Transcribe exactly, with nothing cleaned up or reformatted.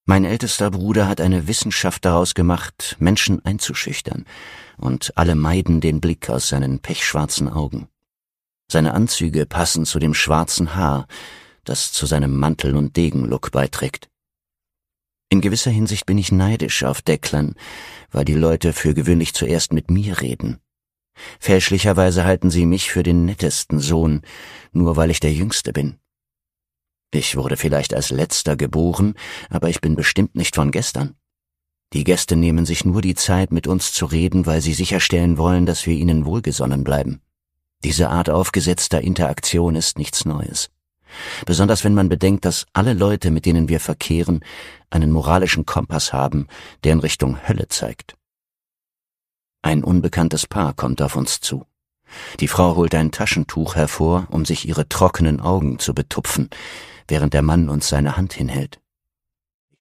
Mein ältester Bruder hat eine Wissenschaft daraus gemacht, Menschen einzuschüchtern, und alle meiden den Blick aus seinen pechschwarzen Augen. Seine Anzüge passen zu dem schwarzen Haar, das zu seinem Mantel- und Degenlook beiträgt. In gewisser Hinsicht bin ich neidisch auf Declan, weil die Leute für gewöhnlich zuerst mit mir reden. Fälschlicherweise halten sie mich für den nettesten Sohn, nur weil ich der Jüngste bin. Ich wurde vielleicht als Letzter geboren, aber ich bin bestimmt nicht von gestern. Die Gäste nehmen sich nur die Zeit, mit uns zu reden, weil sie sicherstellen wollen, dass wir ihnen wohlgesonnen bleiben. Diese Art aufgesetzter Interaktion ist nichts Neues. Besonders wenn man bedenkt, dass alle Leute, mit denen wir verkehren, einen moralischen Kompass haben, der in Richtung Hölle zeigt. Ein unbekanntes Paar kommt auf uns zu. Die Frau holt ein Taschentuch hervor, um sich ihre trockenen Augen zu betupfen, während der Mann uns seine Hand hinhält.